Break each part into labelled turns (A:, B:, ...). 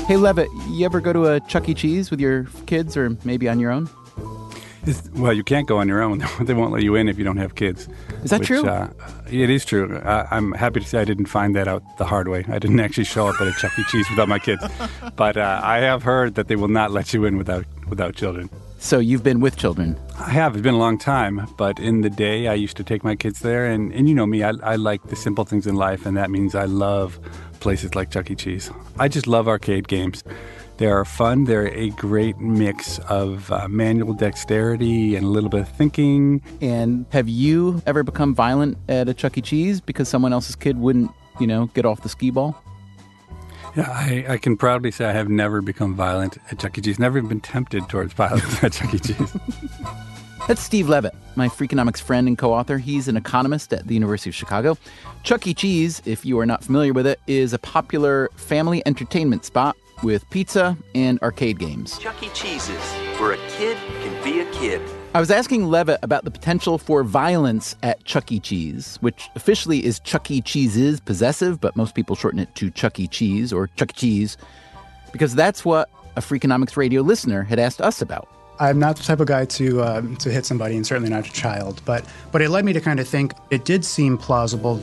A: Hey, Levitt, you ever go to a Chuck E. Cheese with your kids or maybe on your own?
B: Well, you can't go on your own. They won't let you in if you don't have kids.
A: Is that true?
B: It is true. I'm happy to say I didn't find that out the hard way. I didn't actually show up at a Chuck E. Cheese without my kids. But I have heard that they will not let you in without children.
A: So you've been with children?
B: I have. It's been a long time. But in the day, I used to take my kids there. And you know me, I like the simple things in life, and that means I love places like Chuck E. Cheese. I just love arcade games. They are fun. They're a great mix of manual dexterity and a little bit of thinking.
A: And have you ever become violent at a Chuck E. Cheese because someone else's kid wouldn't, get off the skee ball?
B: Yeah, I can proudly say I have never become violent at Chuck E. Cheese. Never even been tempted towards violence at Chuck E. Cheese.
A: That's Steve Levitt, my Freakonomics friend and co-author. He's an economist at the University of Chicago. Chuck E. Cheese, if you are not familiar with it, is a popular family entertainment spot with pizza and arcade games.
C: Chuck E. Cheese's, where a kid can be a kid.
A: I was asking Levitt about the potential for violence at Chuck E. Cheese, which officially is Chuck E. Cheese's possessive, but most people shorten it to Chuck E. Cheese or Chuck E. Cheese, because that's what a Freakonomics Radio listener had asked us about.
D: I'm not the type of guy to hit somebody, and certainly not a child, but it led me to kind of think it did seem plausible.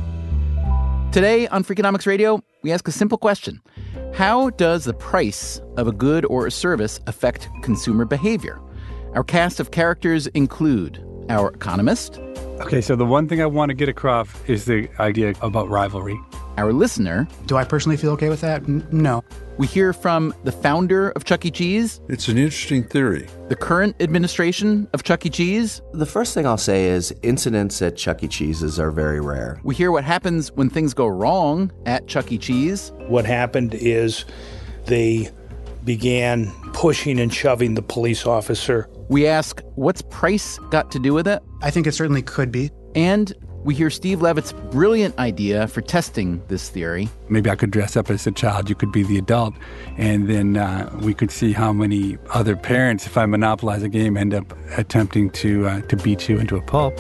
A: Today on Freakonomics Radio, we ask a simple question. How does the price of a good or a service affect consumer behavior? Our cast of characters include our economist.
B: Okay, so the one thing I want to get across is the idea about rivalry.
A: Our listener.
D: Do I personally feel okay with that? No.
A: We hear from the founder of Chuck E. Cheese.
E: It's an interesting theory.
A: The current administration of Chuck E. Cheese.
C: The first thing I'll say is incidents at Chuck E. Cheese's are very rare.
A: We hear what happens when things go wrong at Chuck E. Cheese.
F: What happened is they began pushing and shoving the police officer.
A: We ask, what's price got to do with it?
D: I think it certainly could be.
A: And we hear Steve Levitt's brilliant idea for testing this theory.
B: Maybe I could dress up as a child, you could be the adult, and then we could see how many other parents, if I monopolize a game, end up attempting to beat you into a pulp.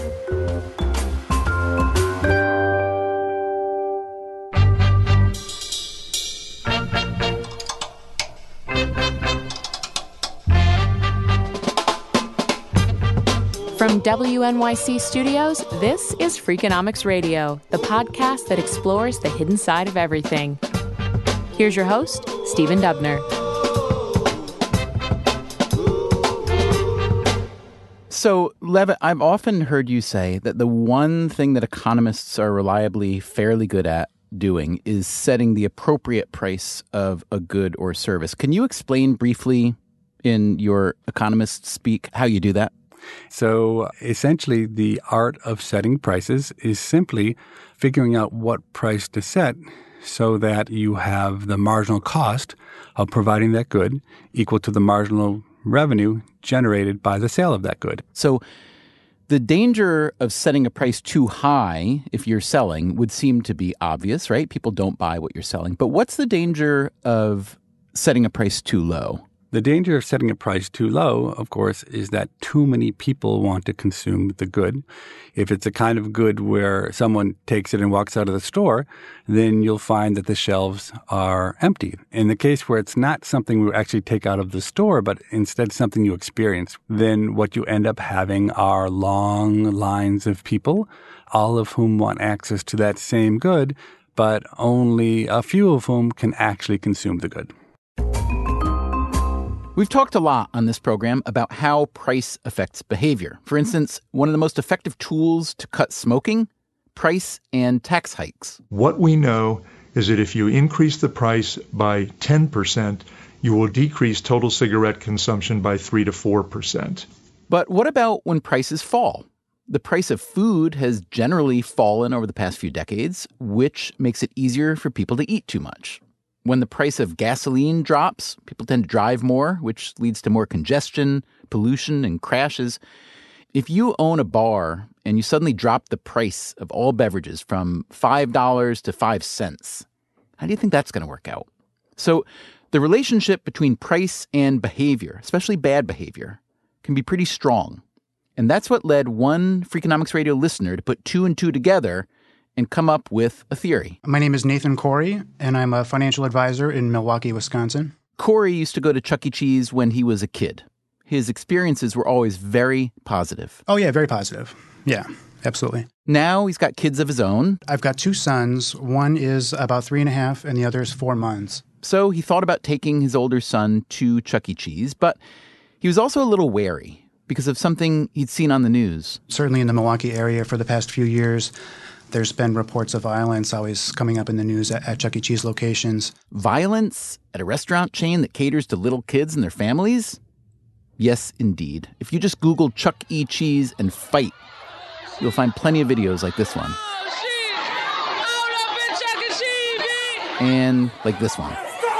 G: From WNYC Studios, this is Freakonomics Radio, the podcast that explores the hidden side of everything. Here's your host, Stephen Dubner.
A: So, Levitt, I've often heard you say that the one thing that economists are reliably fairly good at doing is setting the appropriate price of a good or service. Can you explain briefly in your economist speak how you do that?
B: So essentially, the art of setting prices is simply figuring out what price to set so that you have the marginal cost of providing that good equal to the marginal revenue generated by the sale of that good.
A: So the danger of setting a price too high if you're selling would seem to be obvious, right? People don't buy what you're selling. But what's the danger of setting a price too low?
B: The danger of setting a price too low, of course, is that too many people want to consume the good. If it's a kind of good where someone takes it and walks out of the store, then you'll find that the shelves are empty. In the case where it's not something we actually take out of the store, but instead something you experience, then what you end up having are long lines of people, all of whom want access to that same good, but only a few of whom can actually consume the good.
A: We've talked a lot on this program about how price affects behavior. For instance, one of the most effective tools to cut smoking, price and tax hikes.
H: What we know is that if you increase the price by 10%, you will decrease total cigarette consumption by 3 to 4%.
A: But what about when prices fall? The price of food has generally fallen over the past few decades, which makes it easier for people to eat too much. When the price of gasoline drops, people tend to drive more, which leads to more congestion, pollution, and crashes. If you own a bar and you suddenly drop the price of all beverages from $5 to 5 cents, how do you think that's going to work out? So the relationship between price and behavior, especially bad behavior, can be pretty strong. And that's what led one Freakonomics Radio listener to put 2 and 2 together and come up with a theory.
D: My name is Nathan Corey, and I'm a financial advisor in Milwaukee, Wisconsin.
A: Corey used to go to Chuck E. Cheese when he was a kid. His experiences were always very positive.
D: Oh, yeah, very positive. Yeah, absolutely.
A: Now he's got kids of his own.
D: I've got two sons. One is about 3.5, and the other is 4 months.
A: So he thought about taking his older son to Chuck E. Cheese, but he was also a little wary because of something he'd seen on the news.
D: Certainly in the Milwaukee area for the past few years, there's been reports of violence always coming up in the news at Chuck E. Cheese locations.
A: Violence at a restaurant chain that caters to little kids and their families? Yes, indeed. If you just Google Chuck E. Cheese and fight, you'll find plenty of videos like this one. And like this one.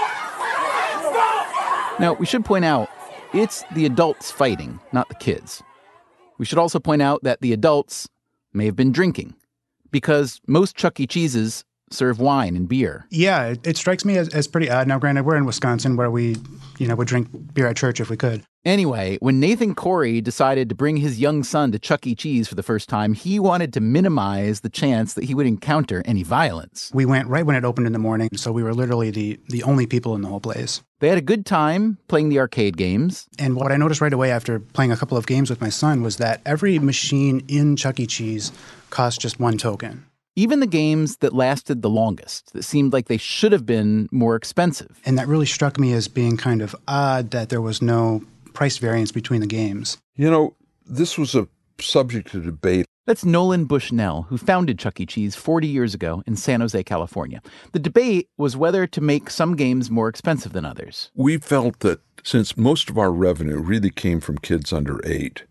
A: Now, we should point out, it's the adults fighting, not the kids. We should also point out that the adults may have been drinking, because most Chuck E. Cheeses serve wine and beer.
D: Yeah, it strikes me as pretty odd. Now, granted, we're in Wisconsin where we, would drink beer at church if we could.
A: Anyway, when Nathan Corey decided to bring his young son to Chuck E. Cheese for the first time, he wanted to minimize the chance that he would encounter any violence.
D: We went right when it opened in the morning, so we were literally the only people in the whole place.
A: They had a good time playing the arcade games.
D: And what I noticed right away after playing a couple of games with my son was that every machine in Chuck E. Cheese cost just 1 token.
A: Even the games that lasted the longest, that seemed like they should have been more expensive.
D: And that really struck me as being kind of odd that there was no price variance between the games.
E: This was a subject to debate.
A: That's Nolan Bushnell, who founded Chuck E. Cheese 40 years ago in San Jose, California. The debate was whether to make some games more expensive than others.
E: We felt that since most of our revenue really came from kids under 8,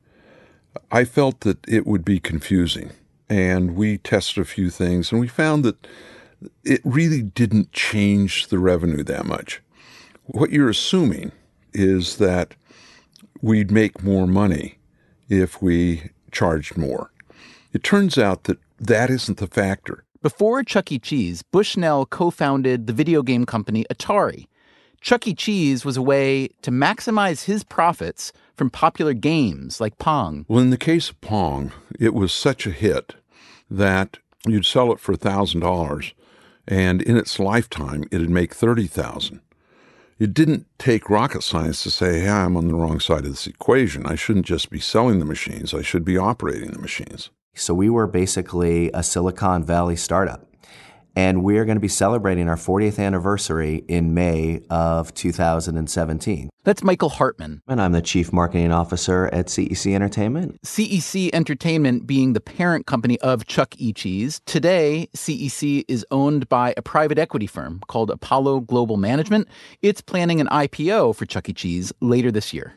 E: I felt that it would be confusing. And we tested a few things, and we found that it really didn't change the revenue that much. What you're assuming is that we'd make more money if we charged more. It turns out that that isn't the factor.
A: Before Chuck E. Cheese, Bushnell co-founded the video game company Atari. Chuck E. Cheese was a way to maximize his profits from popular games like Pong.
E: Well, in the case of Pong, it was such a hit that you'd sell it for $1,000, and in its lifetime, it'd make $30,000. It didn't take rocket science to say, hey, I'm on the wrong side of this equation. I shouldn't just be selling the machines. I should be operating the machines.
C: So we were basically a Silicon Valley startup. And we're going to be celebrating our 40th anniversary in May of 2017.
A: That's Michael Hartman.
C: And I'm the Chief Marketing Officer at CEC Entertainment.
A: CEC Entertainment being the parent company of Chuck E. Cheese. Today, CEC is owned by a private equity firm called Apollo Global Management. It's planning an IPO for Chuck E. Cheese later this year.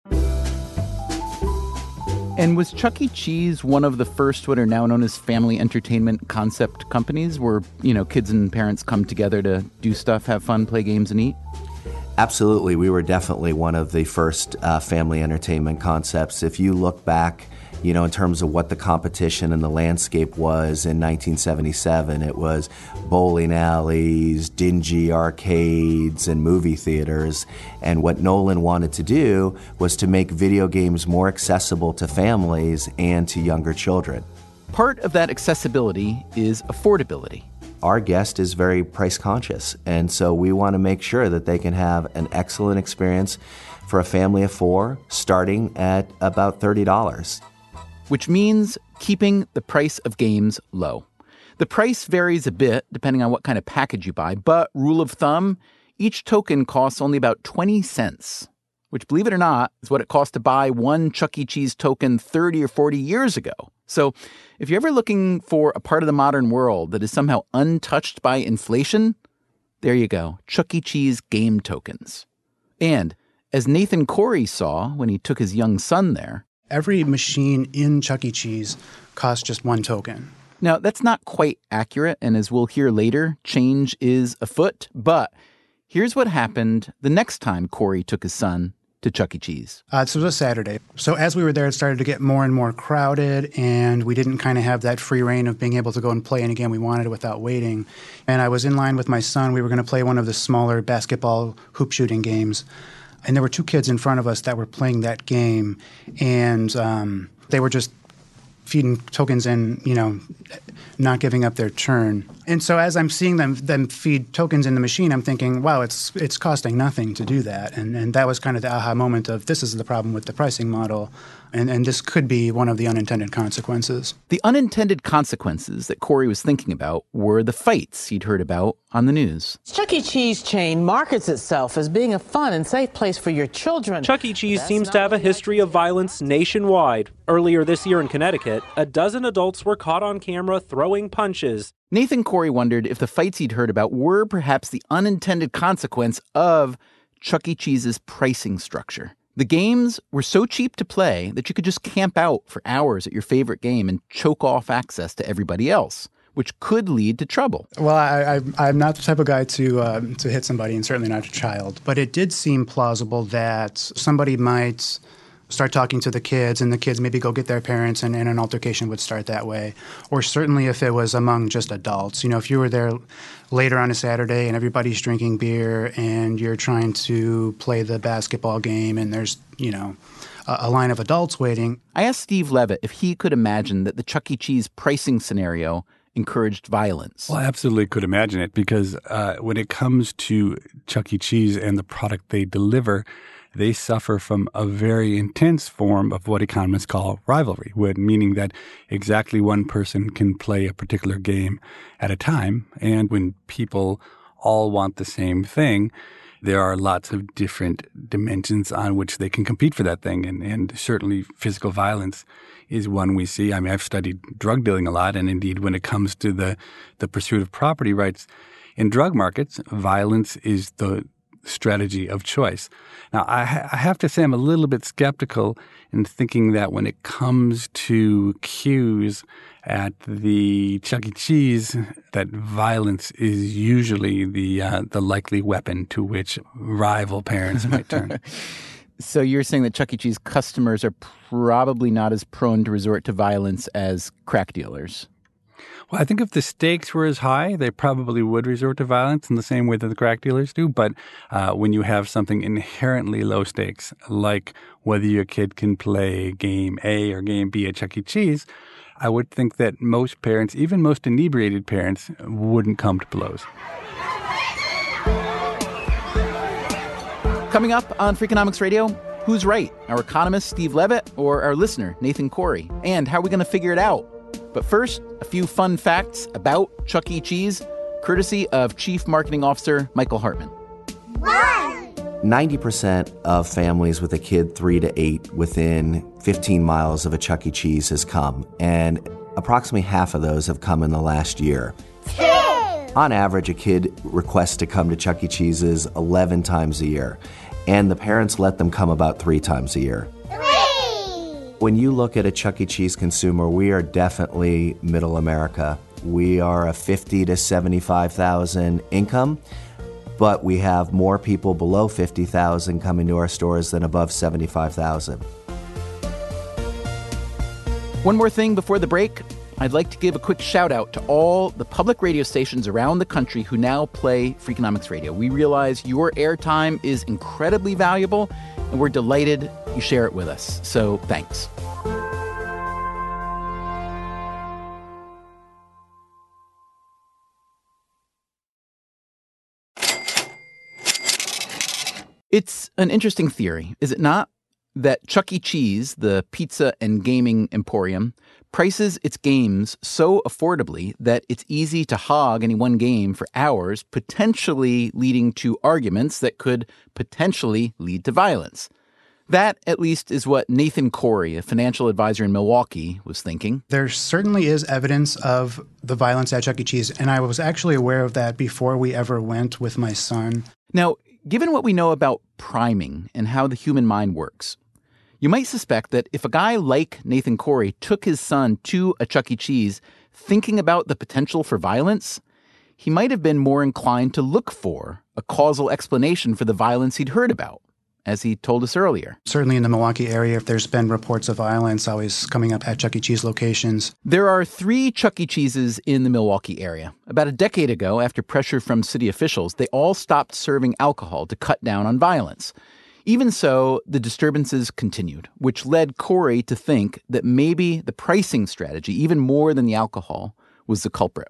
A: And was Chuck E. Cheese one of the first what are now known as family entertainment concept companies where, kids and parents come together to do stuff, have fun, play games, and eat?
C: Absolutely. We were definitely one of the first family entertainment concepts. If you look back, in terms of what the competition and the landscape was in 1977, it was bowling alleys, dingy arcades, and movie theaters. And what Nolan wanted to do was to make video games more accessible to families and to younger children.
A: Part of that accessibility is affordability.
C: Our guest is very price conscious, and so we want to make sure that they can have an excellent experience for a family of 4, starting at about $30.
A: Which means keeping the price of games low. The price varies a bit depending on what kind of package you buy, but rule of thumb, each token costs only about 20 cents, which, believe it or not, is what it cost to buy one Chuck E. Cheese token 30 or 40 years ago. So if you're ever looking for a part of the modern world that is somehow untouched by inflation, there you go, Chuck E. Cheese game tokens. And as Nathan Corey saw when he took his young son there,
D: every machine in Chuck E. Cheese costs just 1 token.
A: Now, that's not quite accurate, and as we'll hear later, change is afoot. But here's what happened the next time Corey took his son to Chuck E. Cheese.
D: So it was a Saturday. So as we were there, it started to get more and more crowded, and we didn't kind of have that free reign of being able to go and play any game we wanted without waiting. And I was in line with my son. We were going to play one of the smaller basketball hoop shooting games. And there were 2 kids in front of us that were playing that game, and they were just feeding tokens in, not giving up their turn. And so as I'm seeing them feed tokens in the machine, I'm thinking, wow, it's costing nothing to do that. And that was kind of the aha moment of this is the problem with the pricing model. And this could be one of the unintended consequences.
A: The unintended consequences that Corey was thinking about were the fights he'd heard about on the news.
I: Chuck E. Cheese chain markets itself as being a fun and safe place for your children.
J: Chuck E. Cheese seems to have a history of violence nationwide. Earlier this year in Connecticut, a dozen adults were caught on camera throwing punches.
A: Nathan Corey wondered if the fights he'd heard about were perhaps the unintended consequence of Chuck E. Cheese's pricing structure. The games were so cheap to play that you could just camp out for hours at your favorite game and choke off access to everybody else, which could lead to trouble.
D: Well, I'm not the type of guy to hit somebody, and certainly not a child. But it did seem plausible that somebody might start talking to the kids, and the kids maybe go get their parents, and an altercation would start that way. Or certainly if it was among just adults. If you were there later on a Saturday and everybody's drinking beer and you're trying to play the basketball game and there's, a line of adults waiting.
A: I asked Steve Levitt if he could imagine that the Chuck E. Cheese pricing scenario encouraged violence.
B: Well, I absolutely could imagine it because when it comes to Chuck E. Cheese and the product they deliver, they suffer from a very intense form of what economists call rivalry, meaning that exactly one person can play a particular game at a time. And when people all want the same thing, there are lots of different dimensions on which they can compete for that thing. And certainly physical violence is one we see. I mean, I've studied drug dealing a lot. And indeed, when it comes to the pursuit of property rights in drug markets, violence is the strategy of choice. Now, I have to say I'm a little bit skeptical in thinking that when it comes to cues at the Chuck E. Cheese, that violence is usually the likely weapon to which rival parents might turn.
A: So you're saying that Chuck E. Cheese customers are probably not as prone to resort to violence as crack dealers?
B: Well, I think if the stakes were as high, they probably would resort to violence in the same way that the crack dealers do. But when you have something inherently low stakes, like whether your kid can play game A or game B at Chuck E. Cheese, I would think that most parents, even most inebriated parents, wouldn't come to blows.
A: Coming up on Freakonomics Radio, who's right? Our economist, Steve Levitt, or our listener, Nathan Corey? And how are we going to figure it out? But first, a few fun facts about Chuck E. Cheese, courtesy of Chief Marketing Officer Michael Hartman.
C: 90% of families with a kid 3 to 8 within 15 miles of a Chuck E. Cheese has come, and approximately half of those have come in the last year. 2. On average, a kid requests to come to Chuck E. Cheese's 11 times a year, and the parents let them come about 3 times a year. When you look at a Chuck E. Cheese consumer, we are definitely middle America. We are a $50,000 to $75,000 income, but we have more people below $50,000 coming to our stores than above $75,000.
A: One more thing before the break. I'd like to give a quick shout out to all the public radio stations around the country who now play Freakonomics Radio. We realize your airtime is incredibly valuable, and we're delighted you share it with us. So thanks. It's an interesting theory, is it not? That Chuck E. Cheese, the pizza and gaming emporium, prices its games so affordably that it's easy to hog any one game for hours, potentially leading to arguments that could potentially lead to violence. That, at least, is what Nathan Corey, a financial advisor in Milwaukee, was thinking.
D: There certainly is evidence of the violence at Chuck E. Cheese, and I was actually aware of that before we ever went with my son.
A: Now, given what we know about priming and how the human mind works, you might suspect that if a guy like Nathan Corey took his son to a Chuck E. Cheese thinking about the potential for violence, he might have been more inclined to look for a causal explanation for the violence he'd heard about, as he told us earlier.
D: Certainly in the Milwaukee area, if there's been reports of violence always coming up at Chuck E. Cheese locations.
A: There are 3 Chuck E. Cheeses in the Milwaukee area. About a decade ago, after pressure from city officials, they all stopped serving alcohol to cut down on violence. Even so, the disturbances continued, which led Corey to think that maybe the pricing strategy, even more than the alcohol, was the culprit.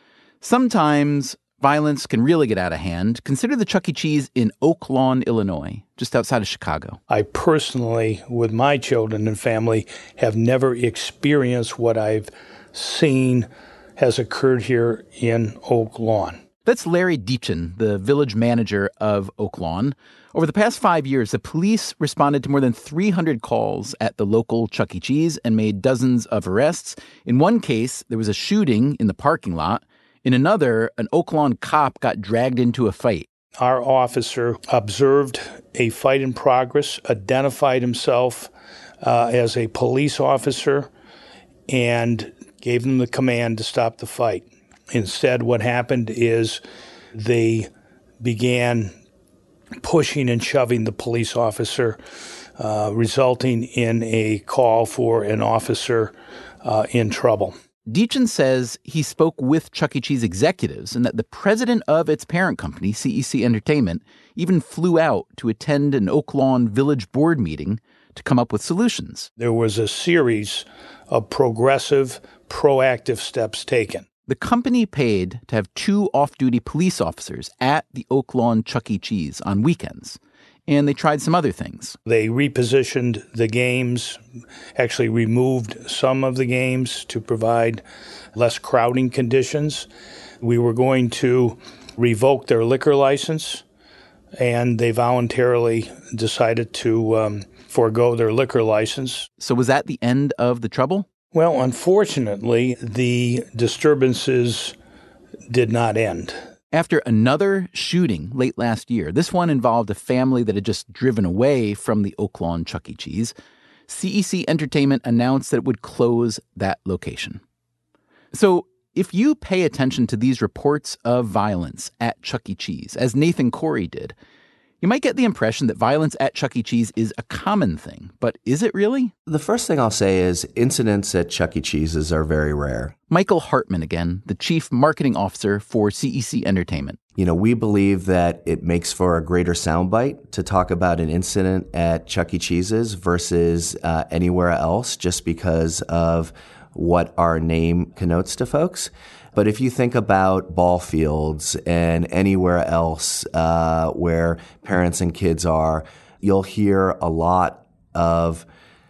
A: Sometimes violence can really get out of hand. Consider the Chuck E. Cheese in Oak Lawn, Illinois, just outside of Chicago.
F: I personally, with my children and family, have never experienced what I've seen has occurred here in Oak Lawn.
A: That's Larry Deachin, the village manager of Oak Lawn. Over the past 5 years, the police responded to more than 300 calls at the local Chuck E. Cheese and made dozens of arrests. In one case, there was a shooting in the parking lot. In another, an Oak Lawn cop got dragged into a fight.
F: Our officer observed a fight in progress, identified himself as a police officer, and gave them the command to stop the fight. Instead, what happened is they began pushing and shoving the police officer, resulting in a call for an officer in trouble.
A: Deachin says he spoke with Chuck E. Cheese executives and that the president of its parent company, CEC Entertainment, even flew out to attend an Oak Lawn Village Board meeting to come up with solutions.
F: There was a series of progressive, proactive steps taken.
A: The company paid to have 2 off-duty police officers at the Oak Lawn Chuck E. Cheese on weekends, and they tried some other things.
F: They repositioned the games, actually removed some of the games to provide less crowding conditions. We were going to revoke their liquor license, and they voluntarily decided to forego their liquor license.
A: So was that the end of the trouble?
F: Well, unfortunately, the disturbances did not end.
A: After another shooting late last year, this one involved a family that had just driven away from the Oak Lawn Chuck E. Cheese, CEC Entertainment announced that it would close that location. So if you pay attention to these reports of violence at Chuck E. Cheese, as Nathan Corey did, you might get the impression that violence at Chuck E. Cheese is a common thing, but is it really?
C: The first thing I'll say is incidents at Chuck E. Cheese's are very rare.
A: Michael Hartman again, the chief marketing officer for CEC Entertainment.
C: You know, we believe that it makes for a greater soundbite to talk about an incident at Chuck E. Cheese's versus anywhere else just because of what our name connotes to folks. But if you think about ball fields and anywhere else where parents and kids are, you'll hear a lot of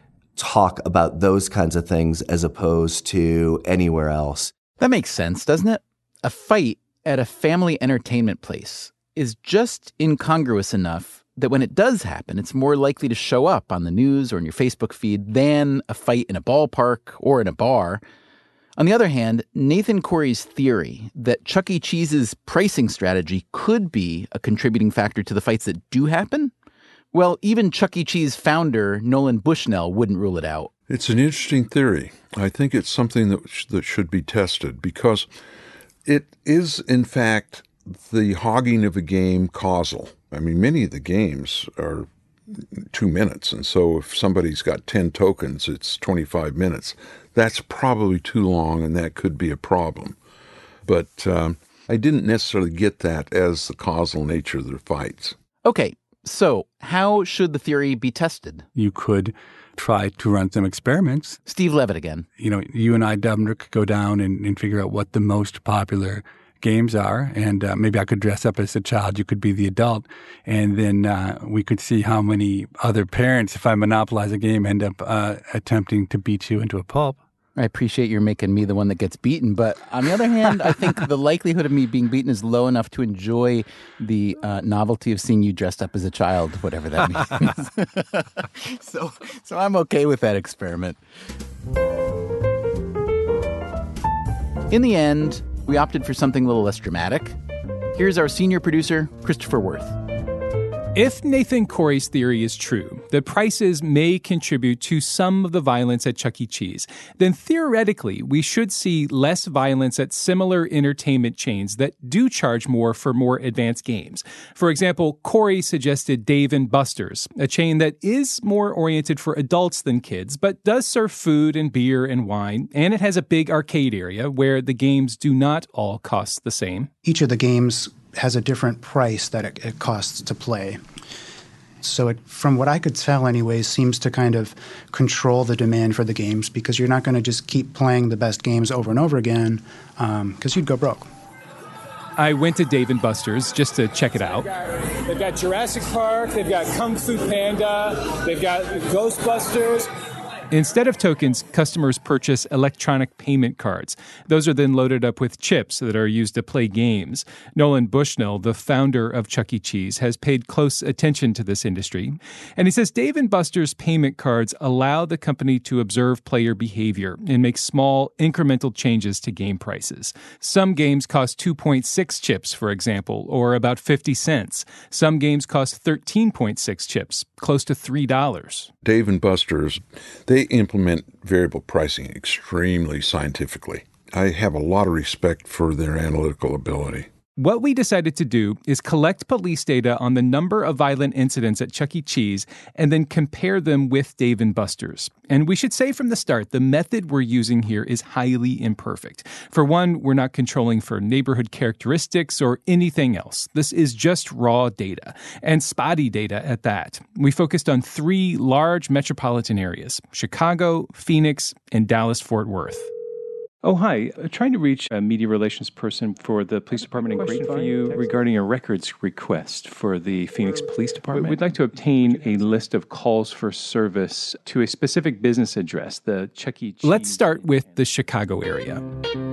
C: talk about those kinds of things as opposed to anywhere else.
A: That makes sense, doesn't it? A fight at a family entertainment place is just incongruous enough that when it does happen, it's more likely to show up on the news or in your Facebook feed than a fight in a ballpark or in a bar. On the other hand, Nathan Corey's theory that Chuck E. Cheese's pricing strategy could be a contributing factor to the fights that do happen, well, even Chuck E. Cheese founder Nolan Bushnell wouldn't rule it out.
E: It's an interesting theory. I think it's something that should be tested because it is, in fact, the hogging of a game causal. I mean, many of the games are 2 minutes, and so if somebody's got 10 tokens, it's 25 minutes. That's probably too long, and that could be a problem. But I didn't necessarily get that as the causal nature of the fights.
A: Okay, so how should the theory be tested?
B: You could try to run some experiments.
A: Steve Levitt again.
B: You know, you and I, Dubner, could go down and figure out what the most popular games are, and maybe I could dress up as a child, you could be the adult, and then we could see how many other parents, if I monopolize a game, end up attempting to beat you into a pulp.
A: I appreciate you're making me the one that gets beaten, but on the other hand, I think the likelihood of me being beaten is low enough to enjoy the novelty of seeing you dressed up as a child, whatever that means. So I'm okay with that experiment. In the end, we opted for something a little less dramatic. Here's our senior producer, Christopher Worth.
K: If Nathan Corey's theory is true, that prices may contribute to some of the violence at Chuck E. Cheese, then theoretically we should see less violence at similar entertainment chains that do charge more for more advanced games. For example, Corey suggested Dave & Buster's, a chain that is more oriented for adults than kids, but does serve food and beer and wine, and it has a big arcade area where the games do not all cost the same.
D: Each of the games has a different price that it costs to play. So it, from what I could tell anyways, seems to kind of control the demand for the games because you're not going to just keep playing the best games over and over again because you'd go broke.
K: I went to Dave & Buster's just to check it out.
L: They've got Jurassic Park, they've got Kung Fu Panda, they've got Ghostbusters.
K: Instead of tokens, customers purchase electronic payment cards. Those are then loaded up with chips that are used to play games. Nolan Bushnell, the founder of Chuck E. Cheese, has paid close attention to this industry. And he says Dave & Buster's payment cards allow the company to observe player behavior and make small, incremental changes to game prices. Some games cost 2.6 chips, for example, or about 50 cents. Some games cost 13.6 chips, close to $3.
E: Dave & Buster's, they implement variable pricing extremely scientifically. I have a lot of respect for their analytical ability.
K: What we decided to do is collect police data on the number of violent incidents at Chuck E. Cheese and then compare them with Dave & Buster's. And we should say from the start, the method we're using here is highly imperfect. For one, we're not controlling for neighborhood characteristics or anything else. This is just raw data, and spotty data at that. We focused on 3 large metropolitan areas: Chicago, Phoenix, and Dallas-Fort Worth. Oh, hi. Trying to reach a media relations person for the police department in Grapevine. For you regarding a records request for the Phoenix Police Department. We'd like to obtain a list of calls for service to a specific business address, the Chuck E. Cheese. Let's start with the Chicago area.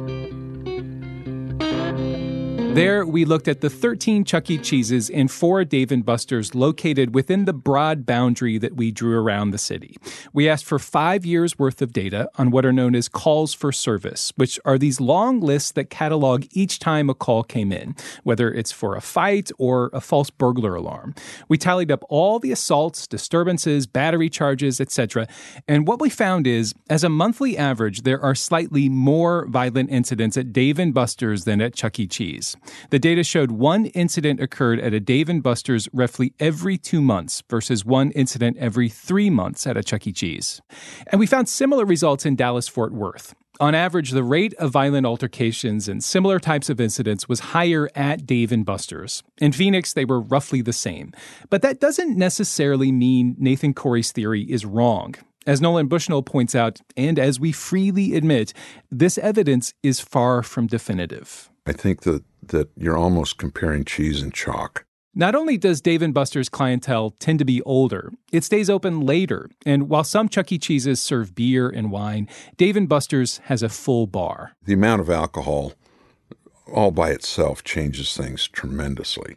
K: There, we looked at the 13 Chuck E. Cheeses and 4 Dave & Buster's located within the broad boundary that we drew around the city. We asked for 5 years' worth of data on what are known as calls for service, which are these long lists that catalog each time a call came in, whether it's for a fight or a false burglar alarm. We tallied up all the assaults, disturbances, battery charges, etc. And what we found is, as a monthly average, there are slightly more violent incidents at Dave & Buster's than at Chuck E. Cheese. The data showed 1 incident occurred at a Dave & Buster's roughly every 2 months versus 1 incident every 3 months at a Chuck E. Cheese. And we found similar results in Dallas-Fort Worth. On average, the rate of violent altercations and similar types of incidents was higher at Dave & Buster's. In Phoenix, they were roughly the same. But that doesn't necessarily mean Nathan Corey's theory is wrong. As Nolan Bushnell points out, and as we freely admit, this evidence is far from definitive.
E: I think that you're almost comparing cheese and chalk.
K: Not only does Dave & Buster's clientele tend to be older, it stays open later. And while some Chuck E. Cheeses serve beer and wine, Dave & Buster's has a full bar.
E: The amount of alcohol all by itself changes things tremendously.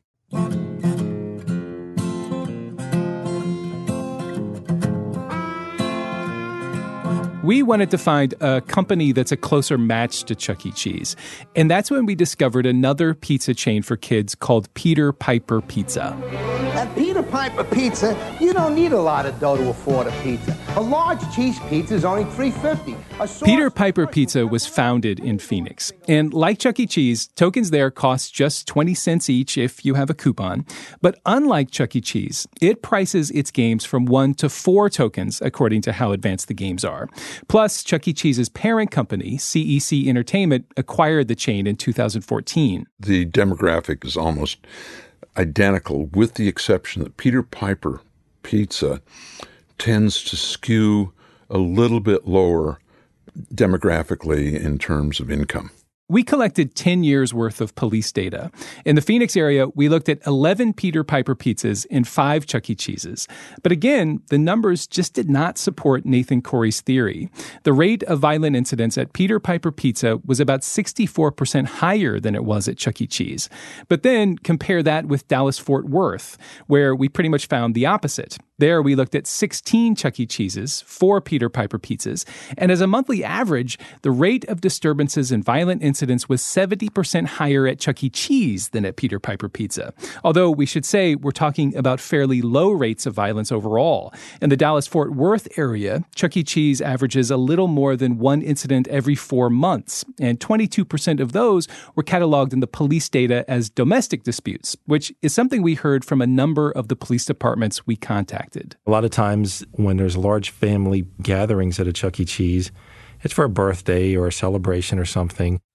K: We wanted to find a company that's a closer match to Chuck E. Cheese. And that's when we discovered another pizza chain for kids called Peter Piper Pizza.
M: At Peter Piper Pizza, you don't need a lot of dough to afford a pizza. A large cheese pizza is only $3.50.
K: Peter Piper Pizza was founded in Phoenix. And like Chuck E. Cheese, tokens there cost just 20 cents each if you have a coupon. But unlike Chuck E. Cheese, it prices its games from 1 to 4 tokens according to how advanced the games are. Plus, Chuck E. Cheese's parent company, CEC Entertainment, acquired the chain in 2014.
E: The demographic is almost identical, with the exception that Peter Piper Pizza tends to skew a little bit lower demographically in terms of income.
K: We collected 10 years' worth of police data. In the Phoenix area, we looked at 11 Peter Piper pizzas and 5 Chuck E. Cheeses. But again, the numbers just did not support Nathan Corey's theory. The rate of violent incidents at Peter Piper Pizza was about 64% higher than it was at Chuck E. Cheese. But then compare that with Dallas-Fort Worth, where we pretty much found the opposite. There, we looked at 16 Chuck E. Cheeses, 4 Peter Piper pizzas, and as a monthly average, the rate of disturbances and violent incidents was 70% higher at Chuck E. Cheese than at Peter Piper Pizza. Although we should say we're talking about fairly low rates of violence overall. In the Dallas-Fort Worth area, Chuck E. Cheese averages a little more than 1 incident every 4 months, and 22% of those were cataloged in the police data as domestic disputes, which is something we heard from a number of the police departments we contacted.
N: A lot of times when there's large family gatherings at a Chuck E. Cheese, it's for a birthday or a celebration or something.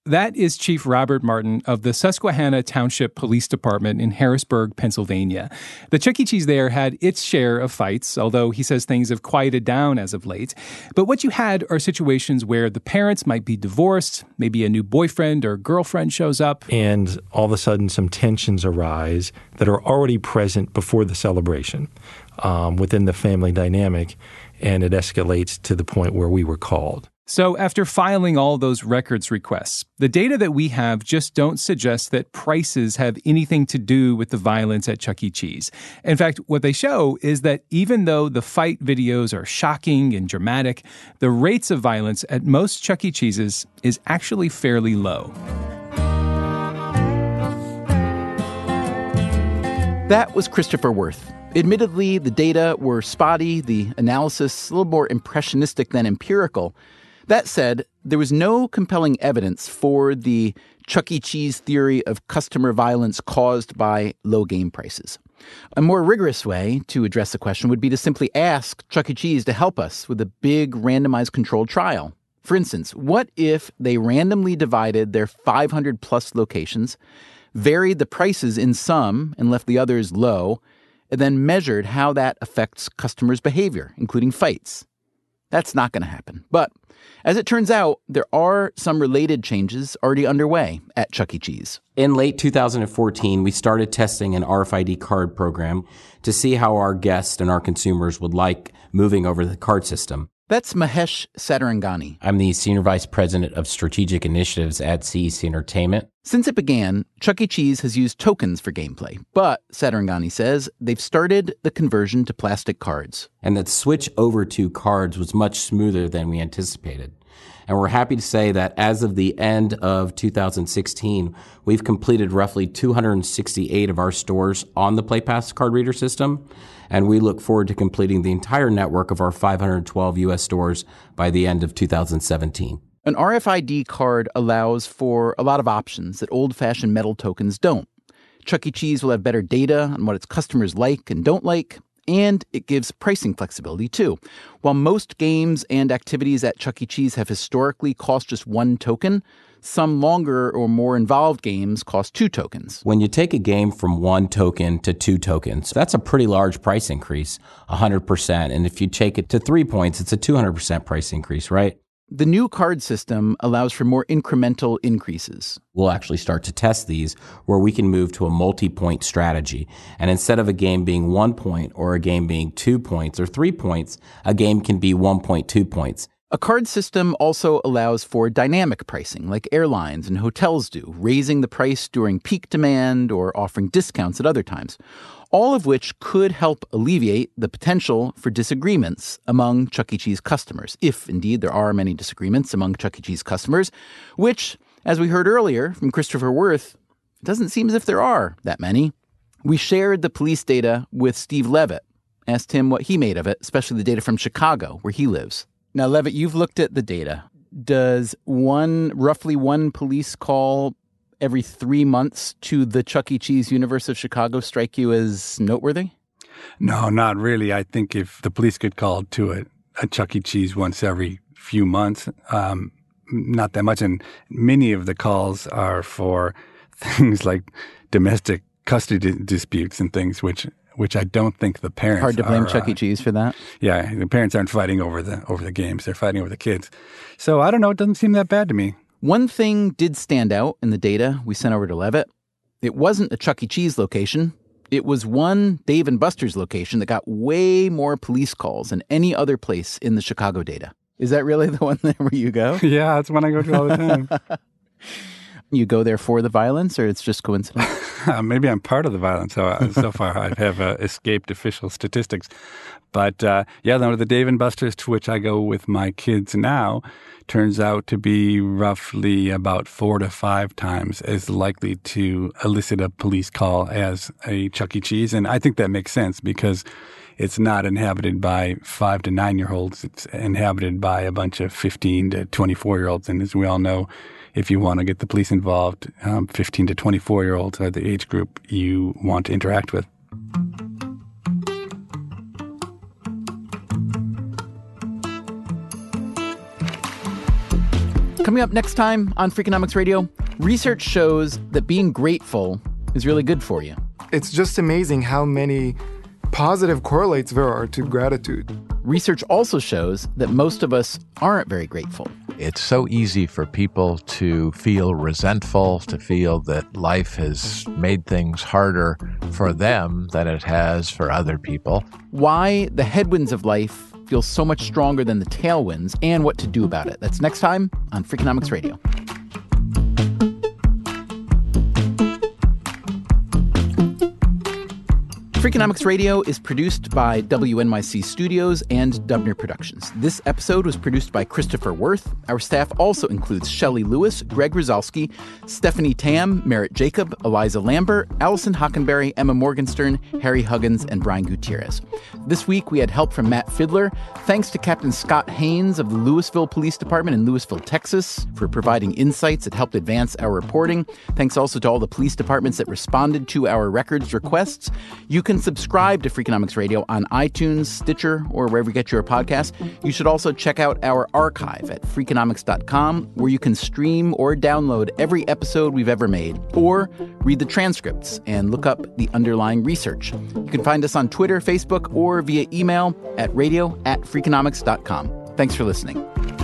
K: That is Chief Robert Martin of the Susquehanna Township Police Department in Harrisburg, Pennsylvania. The Chuck E. Cheese there had its share of fights, although he says things have quieted down as of late. But what you had are situations where the parents might be divorced, maybe a new boyfriend or girlfriend shows up.
N: And all of a sudden some tensions arise that are already present before the celebration within the family dynamic, and it escalates to the point where we were called.
K: So after filing all those records requests, the data that we have just don't suggest that prices have anything to do with the violence at Chuck E. Cheese. In fact, what they show is that even though the fight videos are shocking and dramatic, the rates of violence at most Chuck E. Cheeses is actually fairly low.
A: That was Christopher Worth. Admittedly, the data were spotty, the analysis a little more impressionistic than empirical. That said, there was no compelling evidence for the Chuck E. Cheese theory of customer violence caused by low game prices. A more rigorous way to address the question would be to simply ask Chuck E. Cheese to help us with a big randomized controlled trial. For instance, what if they randomly divided their 500-plus locations, varied the prices in some and left the others low, and then measured how that affects customers' behavior, including fights? That's not going to happen. But as it turns out, there are some related changes already underway at Chuck E. Cheese.
O: In late 2014, we started testing an RFID card program to see how our guests and our consumers would like moving over the card system.
A: That's Mahesh Satarangani.
O: I'm the Senior Vice President of Strategic Initiatives at CEC Entertainment.
A: Since it began, Chuck E. Cheese has used tokens for gameplay, but Satarangani says they've started the conversion to plastic cards.
O: And that switch over to cards was much smoother than we anticipated. And we're happy to say that as of the end of 2016, we've completed roughly 268 of our stores on the PlayPass card reader system. And we look forward to completing the entire network of our 512 U.S. stores by the end of 2017.
A: An RFID card allows for a lot of options that old-fashioned metal tokens don't. Chuck E. Cheese will have better data on what its customers like and don't like, and it gives pricing flexibility, too. While most games and activities at Chuck E. Cheese have historically cost just one token, some longer or more involved games cost 2 tokens.
O: When you take a game from 1 token to 2 tokens, that's a pretty large price increase, 100%. And if you take it to 3 points, it's a 200% price increase, right?
A: The new card system allows for more incremental increases.
O: We'll actually start to test these where we can move to a multi-point strategy. And instead of a game being 1 point or a game being 2 points or 3 points, a game can be 1.2 points.
A: A card system also allows for dynamic pricing, like airlines and hotels do, raising the price during peak demand or offering discounts at other times, all of which could help alleviate the potential for disagreements among Chuck E. Cheese customers, if indeed there are many disagreements among Chuck E. Cheese customers, which, as we heard earlier from Christopher Worth, it doesn't seem as if there are that many. We shared the police data with Steve Levitt, asked him what he made of it, especially the data from Chicago, where he lives. Now, Levitt, you've looked at the data. Does roughly one police call every 3 months to the Chuck E. Cheese universe of Chicago strike you as noteworthy?
B: No, not really. I think if the police get called to a Chuck E. Cheese once every few months, not that much. And many of the calls are for things like domestic custody disputes and things, which I don't think the parents
A: Hard to blame Chuck E. Cheese for that.
B: Yeah, the parents aren't fighting over the games. They're fighting over the kids. So I don't know. It doesn't seem that bad to me.
A: One thing did stand out in the data we sent over to Levitt. It wasn't a Chuck E. Cheese location. It was one Dave & Buster's location that got way more police calls than any other place in the Chicago data. Is that really the one there where you go?
B: Yeah, that's one I go to all the time.
A: You go there for the violence, or it's just coincidence?
B: Maybe I'm part of the violence. So far, I have escaped official statistics. But the Dave & Buster's, to which I go with my kids now, turns out to be roughly about 4 to 5 times as likely to elicit a police call as a Chuck E. Cheese. And I think that makes sense because it's not inhabited by 5 to 9-year-olds. It's inhabited by a bunch of 15 to 24-year-olds. And as we all know, if you want to get the police involved, 15 to 24-year-olds are the age group you want to interact with.
A: Coming up next time on Freakonomics Radio, research shows that being grateful is really good for you.
P: It's just amazing how many positive correlates there are to gratitude.
A: Research also shows that most of us aren't very grateful.
Q: It's so easy for people to feel resentful, to feel that life has made things harder for them than it has for other people.
A: Why the headwinds of life feel so much stronger than the tailwinds, and what to do about it. That's next time on Freakonomics Radio. Freakonomics Radio is produced by WNYC Studios and Dubner Productions. This episode was produced by Christopher Worth. Our staff also includes Shelley Lewis, Greg Rozalski, Stephanie Tam, Merritt Jacob, Eliza Lambert, Allison Hockenberry, Emma Morgenstern, Harry Huggins, and Brian Gutierrez. This week, we had help from Matt Fidler. Thanks to Captain Scott Haynes of the Louisville Police Department in Louisville, Texas, for providing insights that helped advance our reporting. Thanks also to all the police departments that responded to our records requests. You can subscribe to Freakonomics Radio on iTunes, Stitcher, or wherever you get your podcasts. You should also check out our archive at Freakonomics.com, where you can stream or download every episode we've ever made, or read the transcripts and look up the underlying research. You can find us on Twitter, Facebook, or via email at radio@Freakonomics.com. Thanks for listening.